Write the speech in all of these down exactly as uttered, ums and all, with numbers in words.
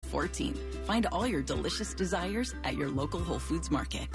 fourteen. Find all your delicious desires at your local Whole Foods Market.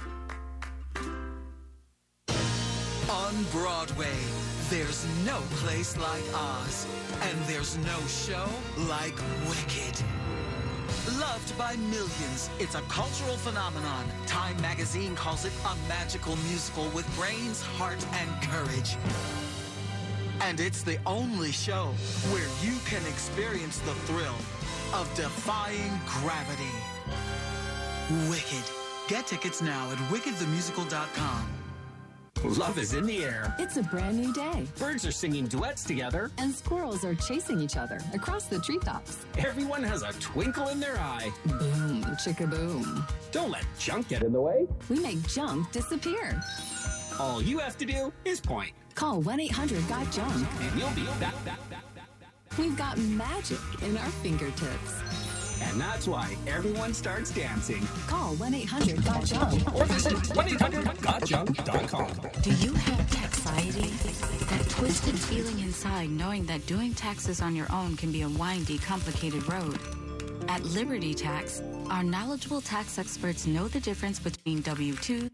On Broadway, there's no place like Oz, and there's no show like Wicked. Loved by millions, it's a cultural phenomenon. Time magazine calls it a magical musical with brains, heart, and courage. And it's the only show where you can experience the thrill of defying gravity. Wicked. Get tickets now at wicked the musical dot com. Love is in the air. It's a brand new day. Birds are singing duets together. And squirrels are chasing each other across the treetops. Everyone has a twinkle in their eye. Boom, chicka-boom. Don't let junk get in the way. We make junk disappear. All you have to do is point. Call one eight hundred got junk. And you'll be back, back, back, back. We've got magic in our fingertips. And that's why everyone starts dancing. Call one eight hundred got junk. Or visit one eight hundred got junk dot com. Do you have taxiety? That twisted feeling inside knowing that doing taxes on your own can be a windy, complicated road. At Liberty Tax, our knowledgeable tax experts know the difference between W two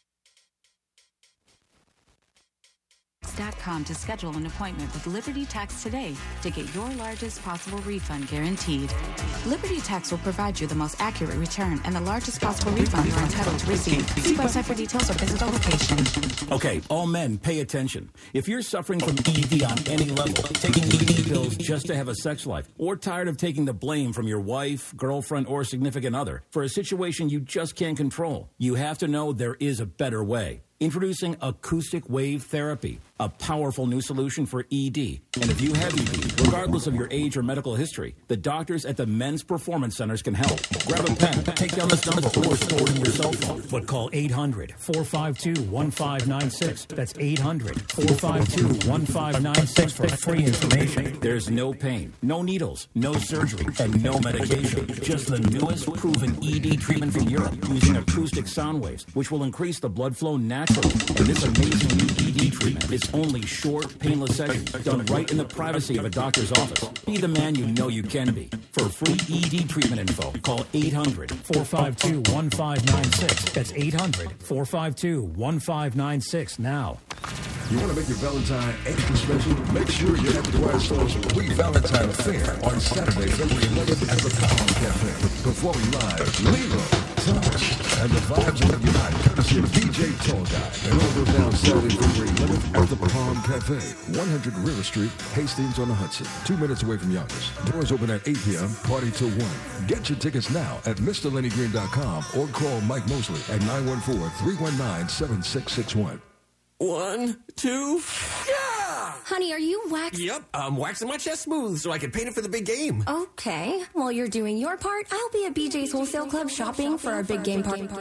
dot com to schedule an appointment with Liberty Tax today to get your largest possible refund guaranteed. Liberty Tax will provide you the most accurate return and the largest possible refund you're entitled to receive. See website for details or visit the location. Okay, all men, pay attention. If you're suffering from E D on any level, taking E D pills just to have a sex life, or tired of taking the blame from your wife, girlfriend, or significant other for a situation you just can't control, you have to know there is a better way. Introducing acoustic wave therapy, a powerful new solution for E D. And if you have E D, regardless of your age or medical history, the doctors at the Men's Performance Centers can help. Grab a pen, take down this number, or store it in your cell phone. But call eight hundred, four five two, one five nine six. That's eight hundred, four five two, one five nine six for free information. There's no pain, no needles, no surgery, and no medication. Just the newest proven E D treatment from Europe using acoustic sound waves, which will increase the blood flow naturally. And this amazing new E D treatment is only short, painless sessions done right in the privacy of a doctor's office. Be the man you know you can be. For free E D treatment info, call eight hundred, four five two, one five nine six. That's eight hundred, four five two, one five nine six now. You want to make your Valentine extra special? Make sure you're at the Quiet Store's Pre-Valentine Affair on Saturday, February eleventh at the Palm Cafe. Performing live, Lilo, Touch, and the vibes will unite. Courtesy of D J Tall Guy. And all go down Saturday, February eleventh at the Palm Cafe, one hundred River Street, Hastings on the Hudson, two minutes away from Yonkers. Doors open at eight p.m., party till one. Get your tickets now at Mr Lenny Green dot com or call Mike Mosley at nine one four, three one nine, seven six six one. One, two, yeah! Honey, are you waxing? Yep, I'm waxing my chest smooth so I can paint it for the big game. Okay, while you're doing your part, I'll be at B J's Wholesale Club shopping for our big game party.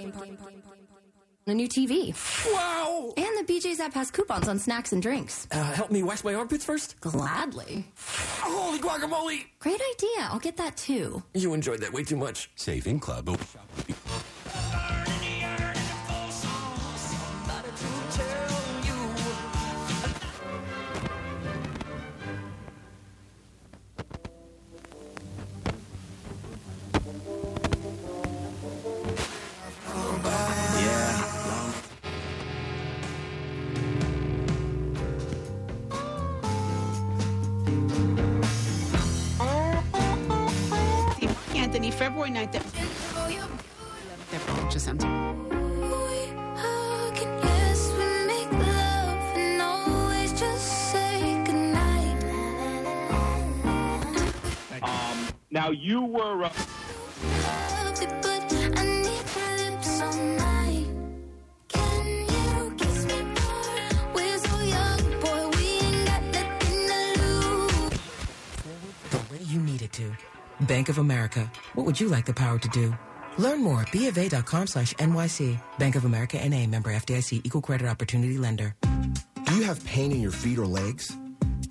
A new T V. Wow! And the B J's app has coupons on snacks and drinks. Uh, help me wax my armpits first? Gladly. Holy guacamole! Great idea. I'll get that too. You enjoyed that way too much. Saving Club. Anthony, February ninth at Culture Center. Um, now you were. Uh, To. Bank of America. What would you like the power to do? Learn more at bofa.com slash NYC. Bank of America N A, member F D I C, equal credit opportunity lender. Do you have pain in your feet or legs?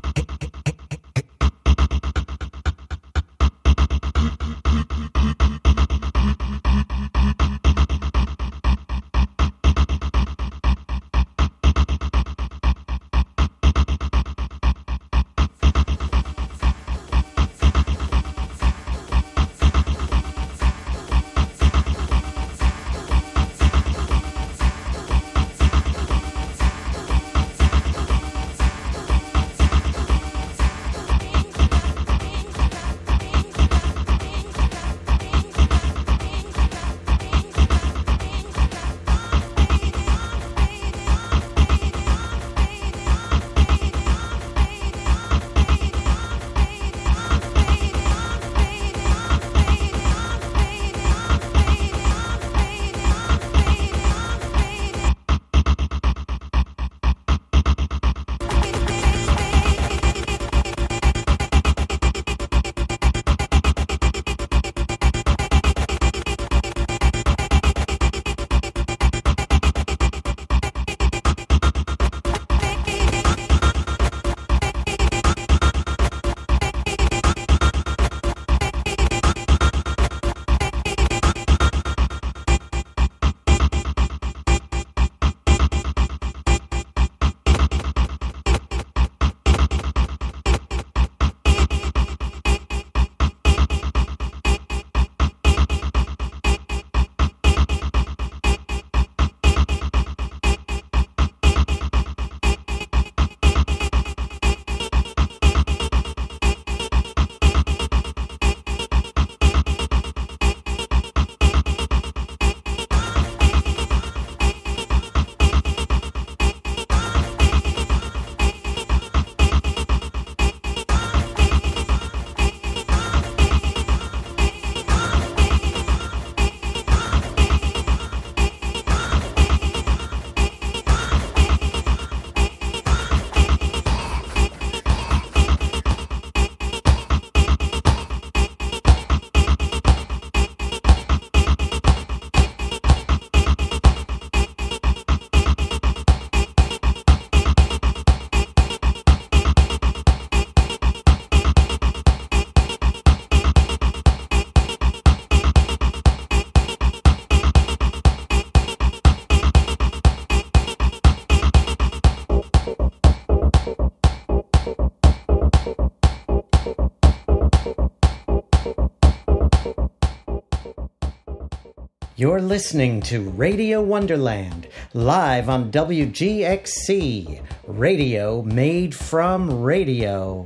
You're listening to Radio Wonderland, live on W G X C, radio made from radio.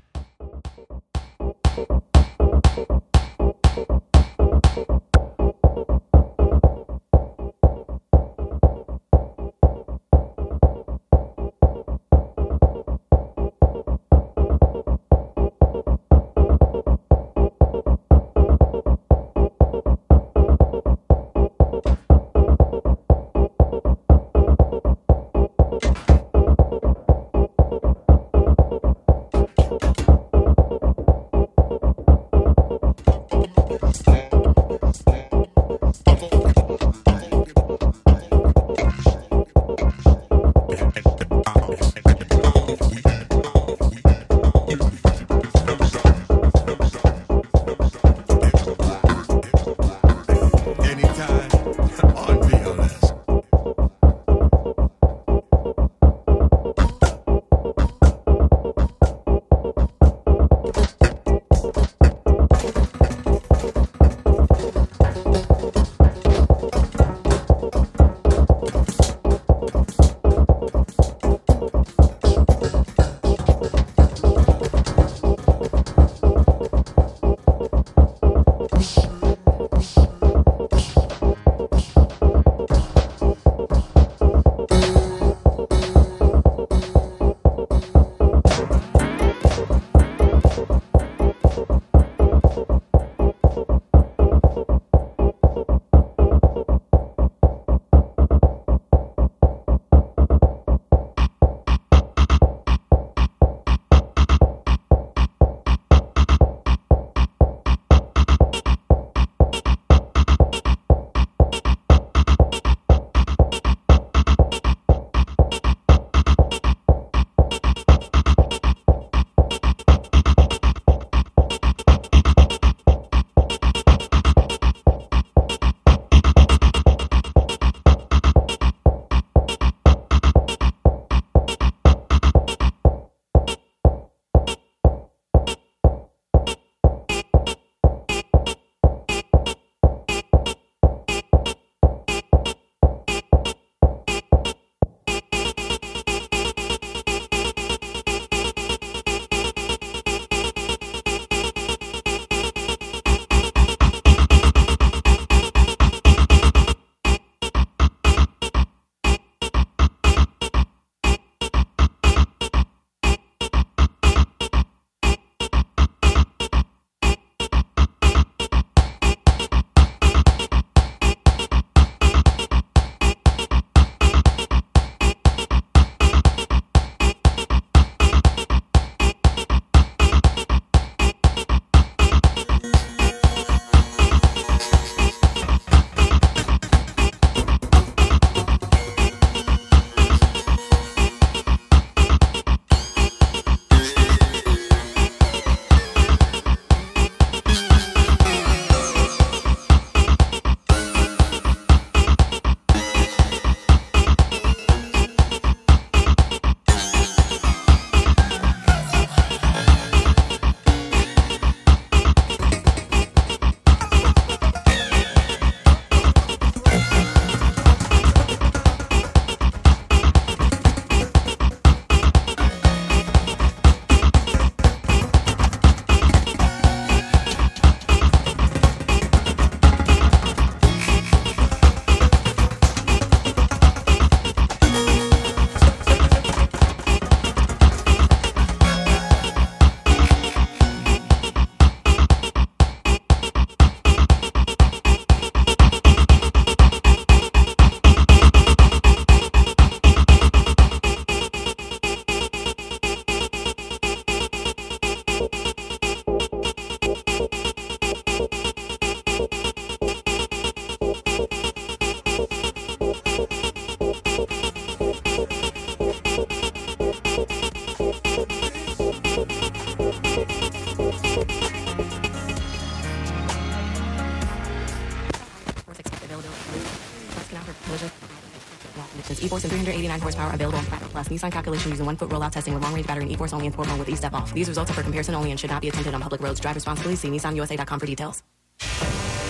E-Force and three hundred eighty-nine horsepower available on Platinum Plus. Nissan calculation using one-foot rollout testing with long-range battery and E-Force only in sport mode with E-Step off. These results are for comparison only and should not be attempted on public roads. Drive responsibly. See Nissan U S A dot com for details.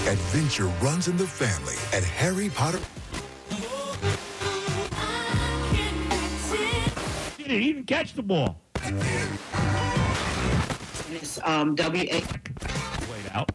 Adventure runs in the family at Harry Potter. He didn't catch the ball. It's um, W A. Wait out.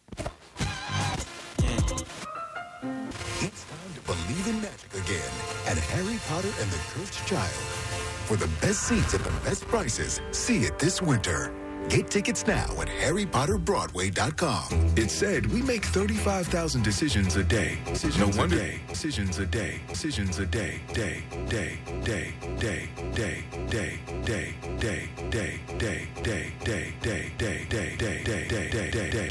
It's time to believe in magic again at Harry Potter and the Cursed Child. For the best seats at the best prices, see it this winter. Get tickets now at harry potter broadway dot com. It said we make thirty-five thousand decisions a day. Decisions no wonder. Day. Decisions a day. Decisions a day. Day. Day. Day. Day. Day. Day. Day. Day. Day. Day. Day. Day. Day. Day. Day. Day. Day. Day. Day.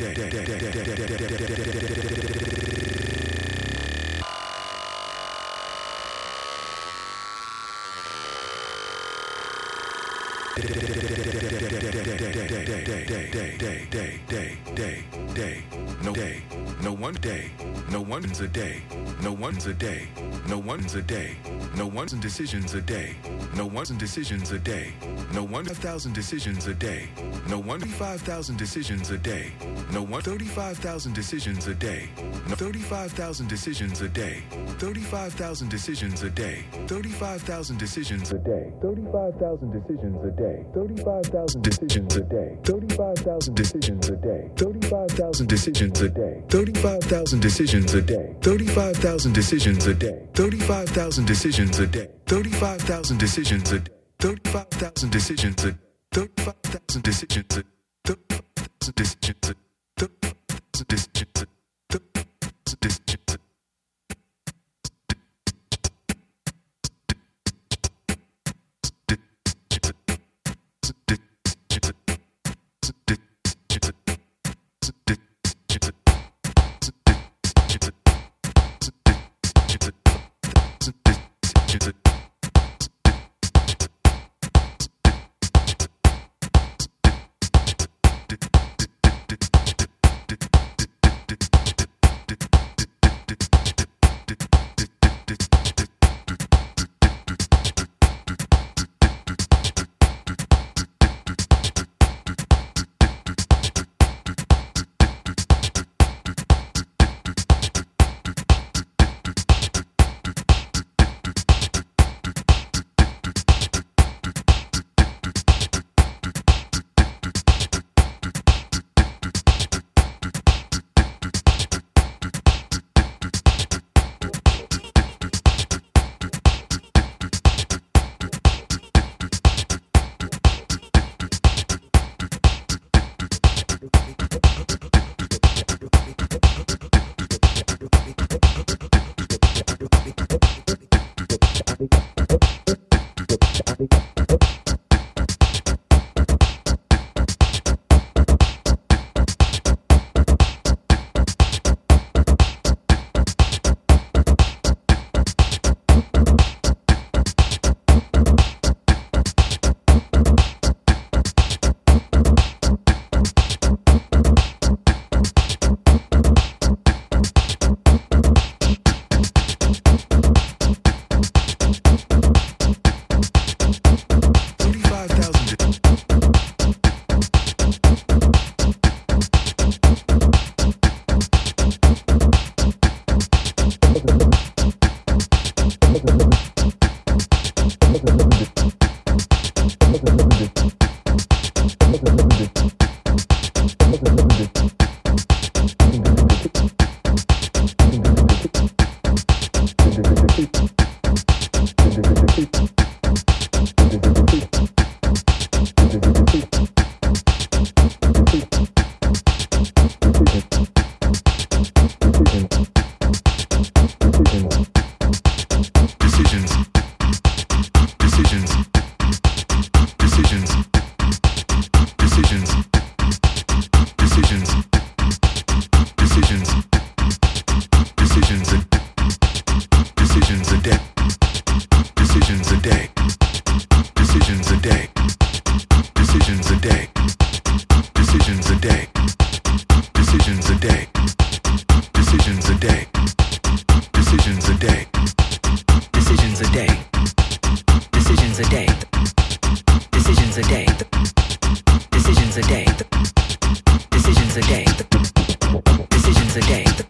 No day, no one day, no one's a day, no one's a day, no one's a day, no one's in decisions a day, no one's in decisions a day, no one thousand decisions a day, no one five thousand decisions a day, no one thirty-five thousand decisions a day, no thirty-five thousand decisions a day, thirty-five thousand decisions a day, thirty-five thousand decisions a day, thirty-five thousand decisions a day, thirty-five thousand decisions a day, thirty-five thousand decisions a day, thirty-five thousand decisions a day, thirty-five thousand decisions a day, thirty-five thousand decisions a day, thirty-five thousand decisions a day, thirty-five thousand decisions a day, thirty-five thousand decisions a day, thirty-five thousand decisions a day, thirty-five thousand decisions a day, thirty-five thousand decisions a day, thirty-five thousand decisions a day. Decisions a day. Decisions a day.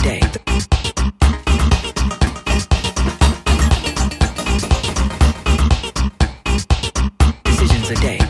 day. Decisions a day.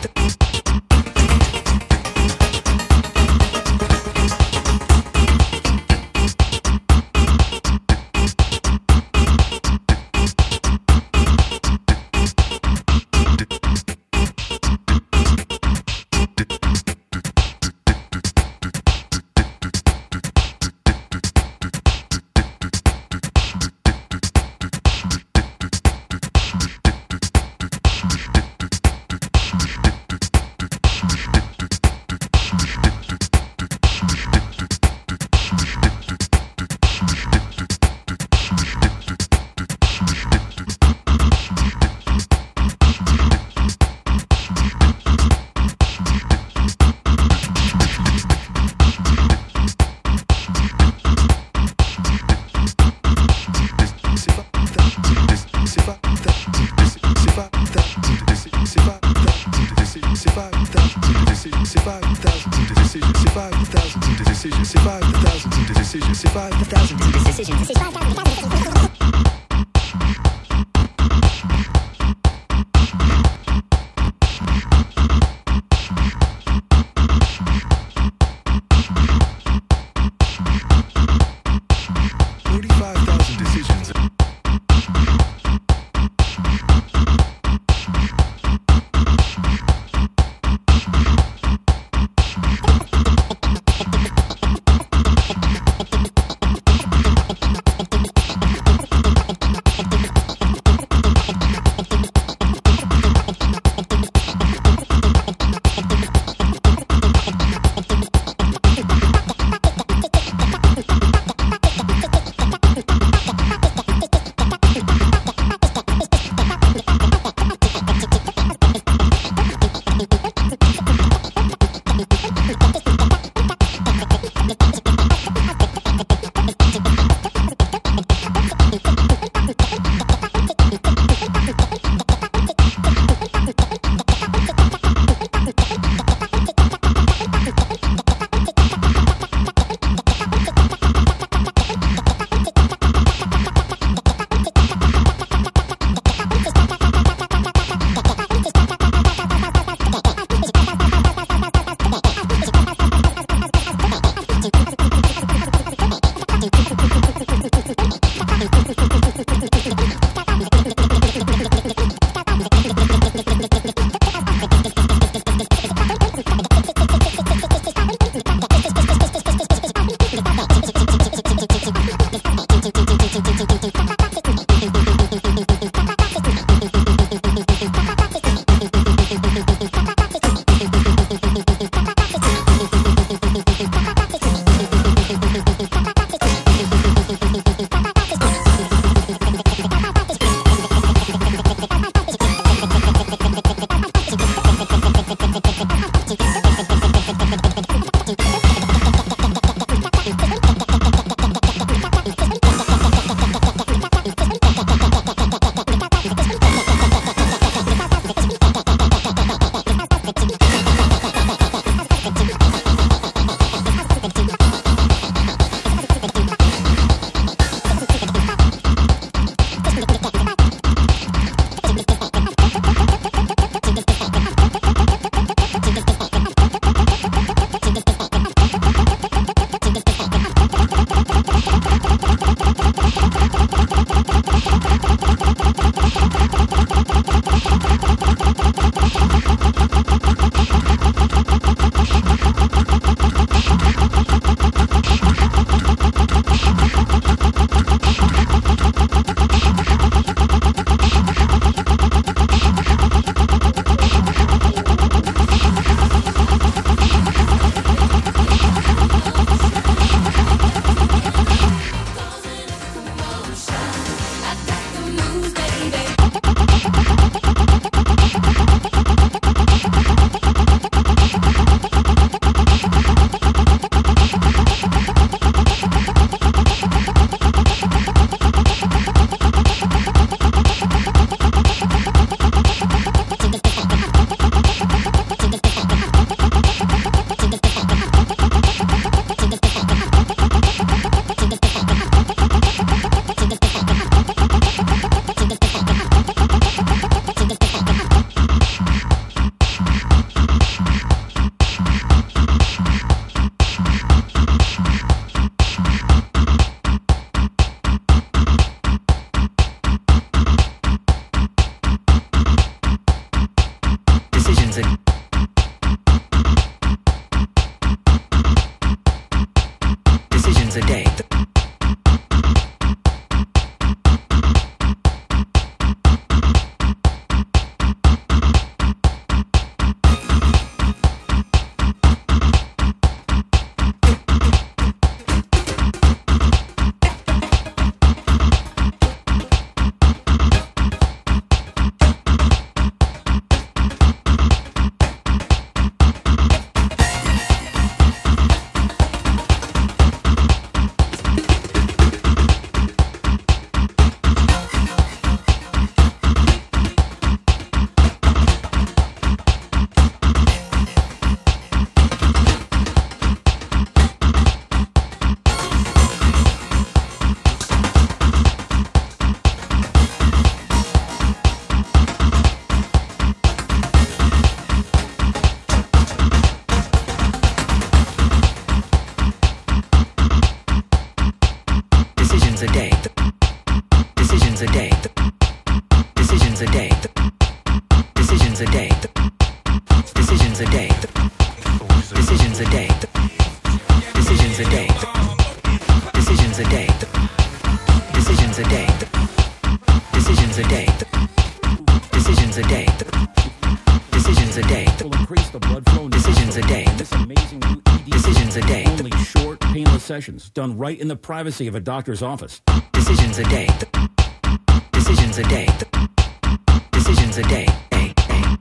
Decisions a day. Decisions a day. Decisions a day. Decisions a day. Decisions a day. Decisions a day. Decisions a day. Decisions a day. Decisions a day. Decisions a day. Decisions a day. Decisions a day. Will increase the blood flow. Decisions a day. This amazing new E D. Decisions a day. Only short, painless sessions done right in the privacy of a doctor's office. Decisions a day. Decisions a day. Decisions a day. Day, day,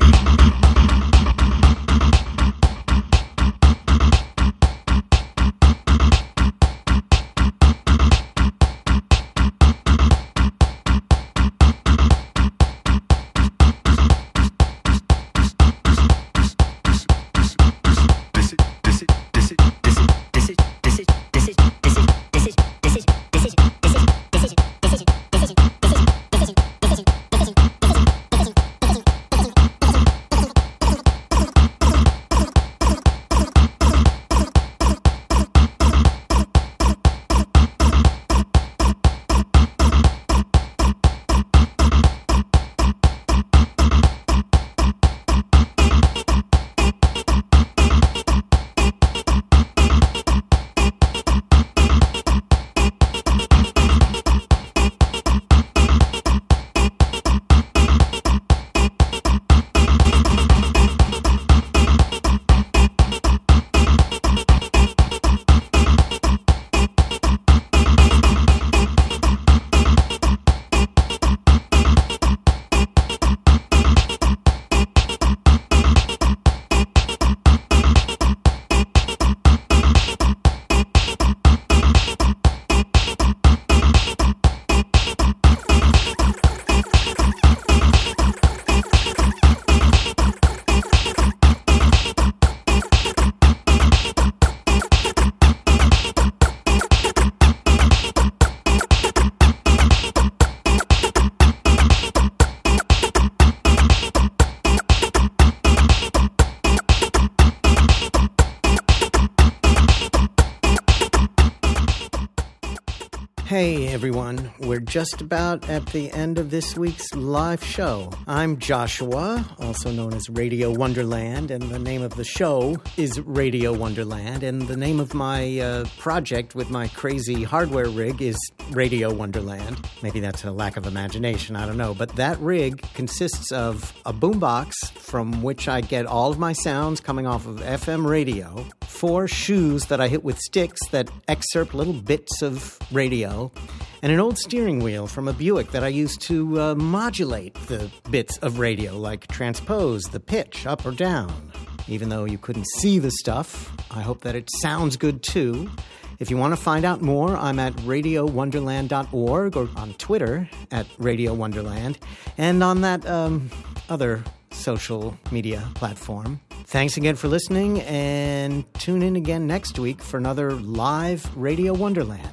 Hey everyone, we're just about at the end of this week's live show. I'm Joshua, also known as Radio Wonderland, and the name of the show is Radio Wonderland, and the name of my uh, project with my crazy hardware rig is Radio Wonderland. Maybe that's a lack of imagination, I don't know, but that rig consists of a boombox from which I get all of my sounds coming off of F M radio, four shoes that I hit with sticks that excerpt little bits of radio, and an old steering wheel from a Buick that I use to uh, modulate the bits of radio, like transpose the pitch up or down. Even though you couldn't see the stuff, I hope that it sounds good too. If you want to find out more, I'm at radio wonderland dot org or on Twitter at Radio Wonderland and on that um, other social media platform. Thanks again for listening, and tune in again next week for another live Radio Wonderland.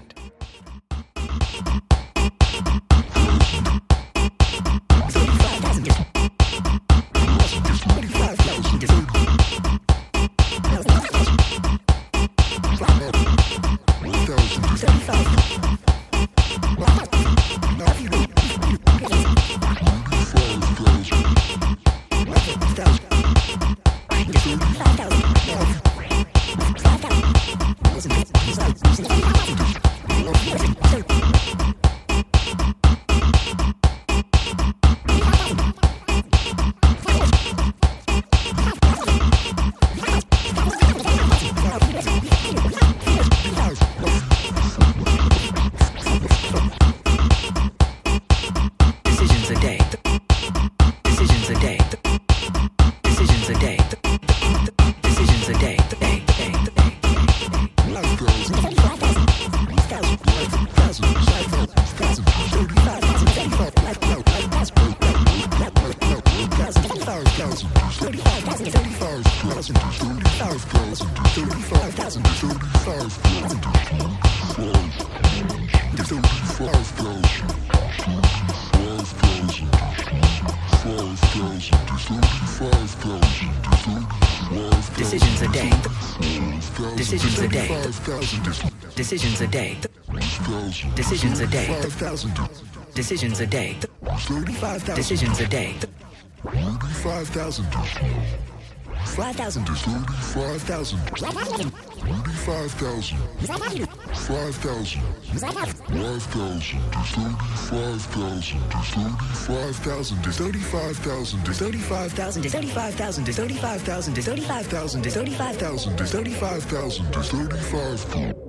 Decisions a day. Decisions a day. Decisions a day. Decisions a day. Decisions a day. thirty-five thousand. Five thousand. thirty-five thousand. thirty-five thousand. Five thousand. Five thousand. Thirty-five thousand. Thirty-five thousand. Thirty-five thousand. Thirty-five thousand. Thirty-five thousand. Thirty-five thousand. Thirty-five thousand. Thirty-five thousand. Thirty-five thousand. Thirty-five thousand. Thirty-five thousand.